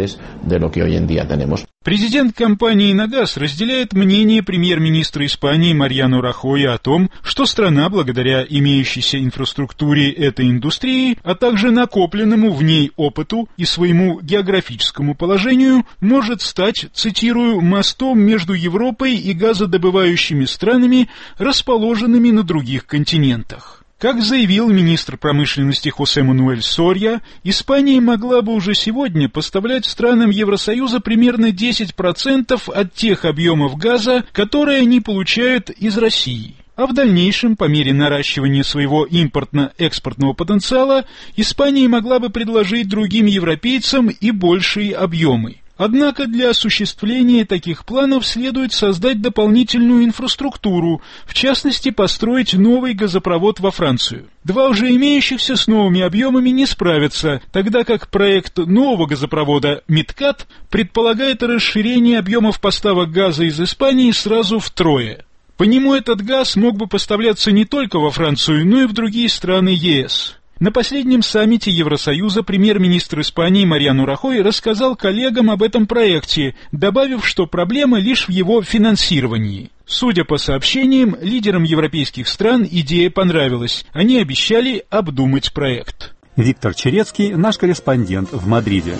Президент компании «Нагаз» разделяет мнение премьер-министра Испании Мариано Рахоя о том, что страна, благодаря имеющейся инфраструктуре этой индустрии, а также накопленному в ней опыту и своему географическому положению, может стать, цитирую, «мостом между Европой и газодобывающими странами, расположенными на других континентах». Как заявил министр промышленности Хосе Мануэль Сорья, Испания могла бы уже сегодня поставлять странам Евросоюза примерно 10% от тех объемов газа, которые они получают из России. А в дальнейшем, по мере наращивания своего импортно-экспортного потенциала, Испания могла бы предложить другим европейцам и большие объемы. Однако для осуществления таких планов следует создать дополнительную инфраструктуру, в частности, построить новый газопровод во Францию. Два уже имеющихся с новыми объемами не справятся, тогда как проект нового газопровода «Мидкат» предполагает расширение объемов поставок газа из Испании сразу втрое. По нему этот газ мог бы поставляться не только во Францию, но и в другие страны ЕС. На последнем саммите Евросоюза премьер-министр Испании Мариано Рахой рассказал коллегам об этом проекте, добавив, что проблема лишь в его финансировании. Судя по сообщениям, лидерам европейских стран идея понравилась. Они обещали обдумать проект. Виктор Черецкий, наш корреспондент в Мадриде.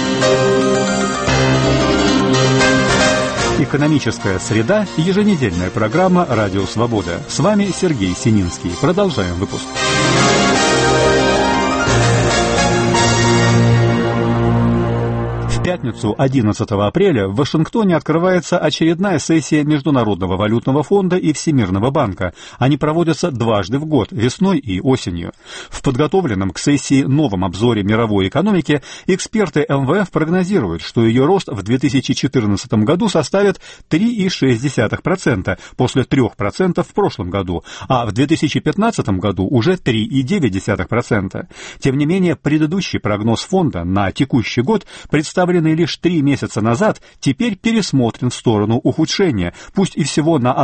Экономическая среда, еженедельная программа «Радио Свобода». С вами Сергей Сининский. Продолжаем выпуск. В пятницу 11 апреля в Вашингтоне открывается очередная сессия Международного валютного фонда и Всемирного банка. Они проводятся дважды в год, весной и осенью. В подготовленном к сессии новом обзоре мировой экономики эксперты МВФ прогнозируют, что ее рост в 2014 году составит 3,6% после 3% в прошлом году, а в 2015 году уже 3,9%. Тем не менее, предыдущий прогноз фонда на текущий год, представленный лишь 3 месяца назад, теперь пересмотрен в сторону ухудшения, пусть и всего на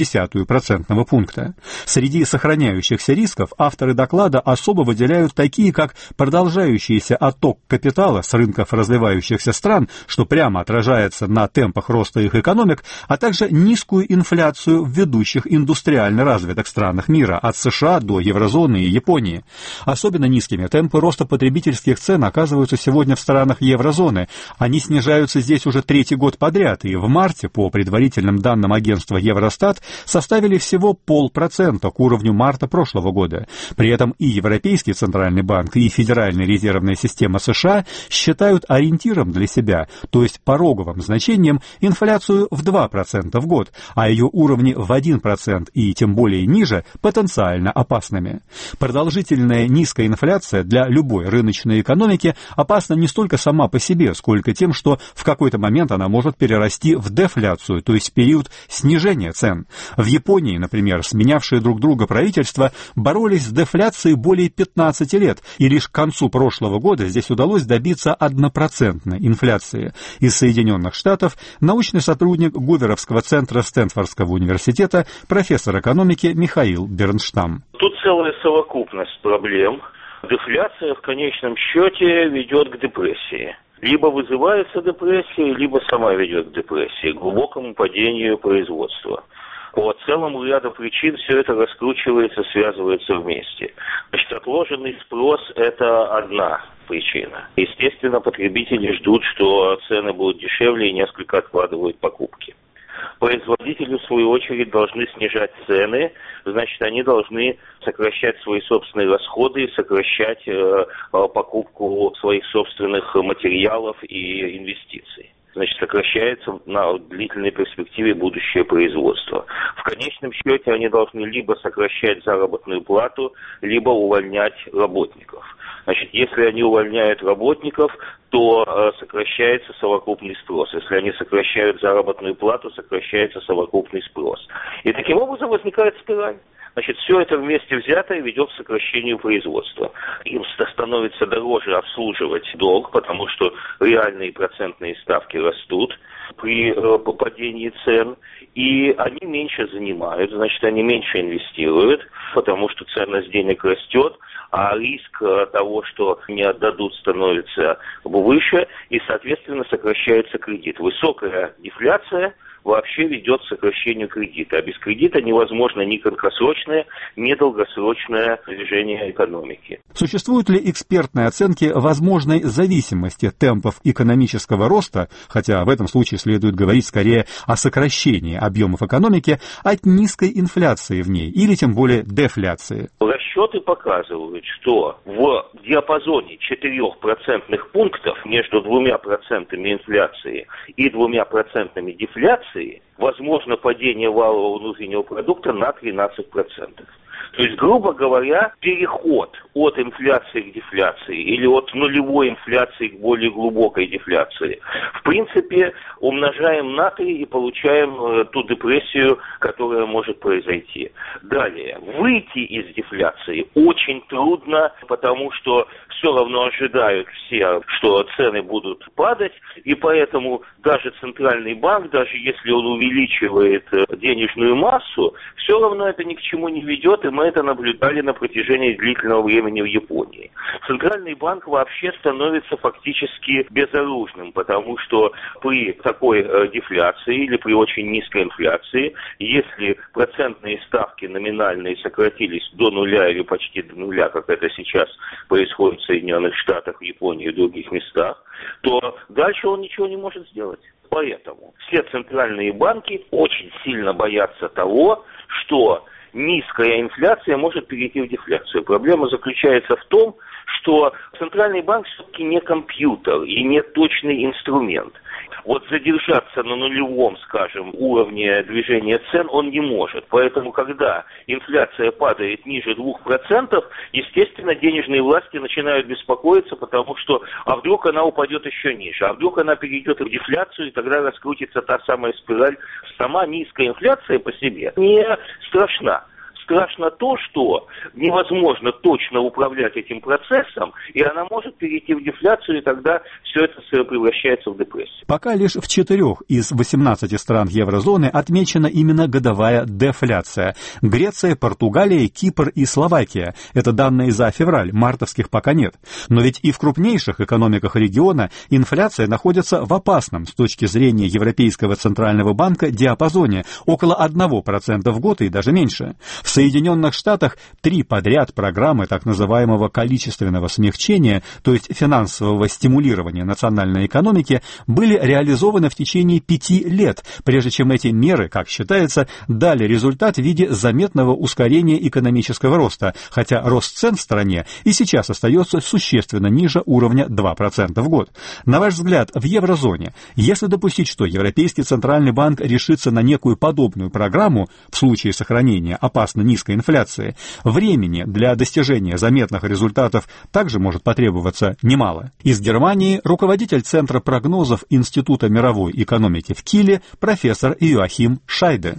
0,1% пункта. Среди сохраняющихся рисков авторы доклада особо выделяют такие, как продолжающийся отток капитала с рынков развивающихся стран, что прямо отражается на темпах роста их экономик, а также низкую инфляцию в ведущих индустриально развитых странах мира, от США до еврозоны и Японии. Особенно низкими темпы роста потребительских цен оказываются сегодня в странах еврозоны. Они снижаются здесь уже 3-й год подряд, и в марте, по предварительным данным агентства Евростат, составили всего 0,5% к уровню марта прошлого года. При этом и Европейский Центральный банк, и Федеральная резервная система США считают ориентиром для себя, то есть пороговым значением, инфляцию в 2% в год, а ее уровни в 1% и тем более ниже потенциально опасными. Продолжительная низкая инфляция для любой рыночной экономики опасна не столько сама по себе, сколько тем, что в какой-то момент она может перерасти в дефляцию, то есть период снижения цен. В Японии, например, сменявшие друг друга правительства боролись с дефляцией более 15 лет, и лишь к концу прошлого года здесь удалось добиться 1% инфляции. Из Соединенных Штатов научный сотрудник Гуверовского центра Стэнфордского университета, профессор экономики Михаил Бернштам. Тут целая совокупность проблем. Дефляция в конечном счете ведет к депрессии. Либо вызывается депрессия, либо сама ведет к депрессии, к глубокому падению производства. По целому ряду причин все это раскручивается, связывается вместе. Значит, отложенный спрос – это одна причина. Естественно, потребители ждут, что цены будут дешевле и несколько откладывают покупки. Производители, в свою очередь, должны снижать цены, значит, они должны сокращать свои собственные расходы, сокращать покупку своих собственных материалов и инвестиций. Значит, сокращается на длительной перспективе будущее производство. В конечном счете они должны либо сокращать заработную плату, либо увольнять работников. Значит, если они увольняют работников, то сокращается совокупный спрос. Если они сокращают заработную плату, сокращается совокупный спрос. И таким образом возникает спираль. Значит, все это вместе взятое ведет к сокращению производства. Им становится дороже обслуживать долг, потому что реальные процентные ставки растут. при падении цен, и они меньше занимают, значит, они меньше инвестируют, потому что ценность денег растет, а риск того, что не отдадут, становится выше, и, соответственно, сокращается кредит. Высокая дефляция вообще ведет к сокращению кредита. А без кредита невозможно ни краткосрочное, ни долгосрочное движение экономики. Существуют ли экспертные оценки возможной зависимости темпов экономического роста, хотя в этом случае следует говорить скорее о сокращении объемов экономики, от низкой инфляции в ней или тем более дефляции? Расчеты показывают, что в диапазоне 4% пунктов между 2% инфляции и 2% дефляции возможно падение валового внутреннего продукта на 13%. То есть, грубо говоря, переход от инфляции к дефляции или от нулевой инфляции к более глубокой дефляции, в принципе, умножаем на 3 и получаем ту депрессию, которая может произойти. Далее, выйти из дефляции очень трудно, потому что все равно ожидают все, что цены будут падать, и поэтому даже Центральный банк, даже если он увеличивает денежную массу, все равно это ни к чему не ведет, и мы это наблюдали на протяжении длительного времени в Японии. Центральный банк вообще становится фактически безоружным, потому что при такой дефляции или при очень низкой инфляции, если процентные ставки номинальные сократились до нуля или почти до нуля, как это сейчас происходит в Соединенных Штатах, в Японии и в других местах, то дальше он ничего не может сделать. Поэтому все центральные банки очень сильно боятся того, что низкая инфляция может перейти в дефляцию. Проблема заключается в том, что Центральный банк все-таки не компьютер и не точный инструмент. Вот задержаться на нулевом, скажем, уровне движения цен он не может. Поэтому, когда инфляция падает ниже 2%, естественно, денежные власти начинают беспокоиться, потому что, а вдруг она упадет еще ниже, а вдруг она перейдет в дефляцию, и тогда раскрутится та самая спираль. Сама низкая инфляция по себе не страшна. Страшно то, что невозможно точно управлять этим процессом, и она может перейти в дефляцию, и тогда все это превращается в депрессию. Пока лишь в 4 из 18 стран еврозоны отмечена именно годовая дефляция. Греция, Португалия, Кипр и Словакия. Это данные за февраль, мартовских пока нет. Но ведь и в крупнейших экономиках региона инфляция находится в опасном с точки зрения Европейского центрального банка диапазоне около 1% в год и даже меньше. В Соединенных Штатах 3 подряд программы так называемого количественного смягчения, то есть финансового стимулирования национальной экономики, были реализованы в течение 5 лет, прежде чем эти меры, как считается, дали результат в виде заметного ускорения экономического роста, хотя рост цен в стране и сейчас остается существенно ниже уровня 2% в год. На ваш взгляд, в еврозоне, если допустить, что Европейский центральный банк решится на некую подобную программу в случае сохранения опасной низкой инфляции, времени для достижения заметных результатов также может потребоваться немало. Из Германии руководитель Центра прогнозов Института мировой экономики в Киле профессор Йоахим Шайде.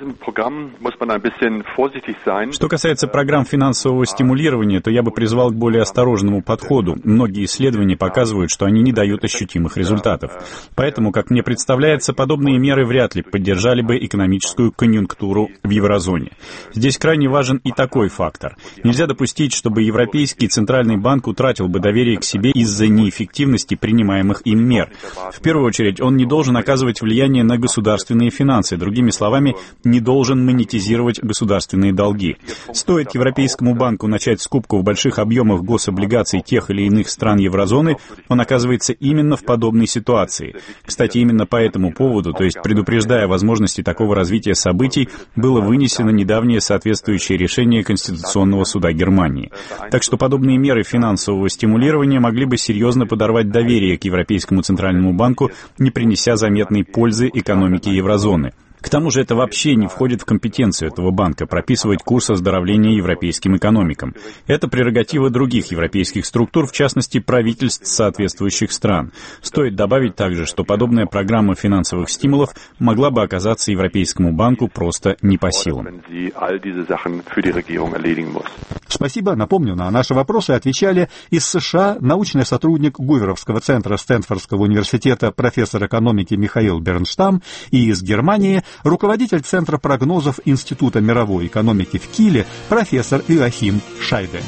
Что касается программ финансового стимулирования, то я бы призвал к более осторожному подходу. Многие исследования показывают, что они не дают ощутимых результатов. Поэтому, как мне представляется, подобные меры вряд ли поддержали бы экономическую конъюнктуру в еврозоне. Здесь крайне важен и такой фактор. Нельзя допустить, чтобы Европейский центральный банк утратил бы доверие к себе из-за неэффективности принимаемых им мер. В первую очередь, он не должен оказывать влияние на государственные финансы. Другими словами, не должен монетизировать государственные долги. Стоит Европейскому банку начать скупку в больших объемах гособлигаций тех или иных стран еврозоны, он оказывается именно в подобной ситуации. Кстати, именно по этому поводу, то есть предупреждая возможности такого развития событий, было вынесено недавнее соответствующее решение Конституционного суда Германии. Так что подобные меры финансового стимулирования могли бы серьезно подорвать доверие к Европейскому центральному банку, не принеся заметной пользы экономике еврозоны. К тому же это вообще не входит в компетенцию этого банка прописывать курс оздоровления европейским экономикам. Это прерогатива других европейских структур, в частности правительств соответствующих стран. Стоит добавить также, что подобная программа финансовых стимулов могла бы оказаться Европейскому банку просто не по силам. С Спасибо. Напомню, на наши вопросы отвечали из США научный сотрудник Гуверовского центра Стэнфордского университета профессор экономики Михаил Бернштам и из Германии руководитель Центра прогнозов Института мировой экономики в Киле профессор Иоахим Шайде.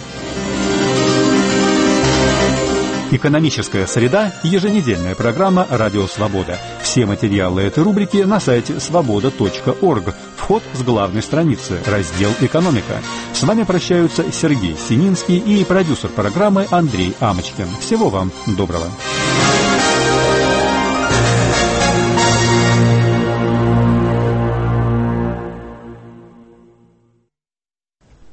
«Экономическая среда» – еженедельная программа «Радио Свобода». Все материалы этой рубрики на сайте svoboda.org. Вход с главной страницы, раздел «Экономика». С вами прощаются Сергей Сининский и продюсер программы Андрей Амочкин. Всего вам доброго.